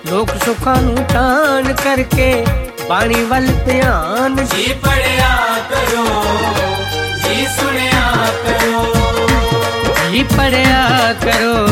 लोक सुखां नूं तान करके बाणी वल ध्यान। जी पढ़िया करो, जी सुनिया करो, जी पढ़िया करो,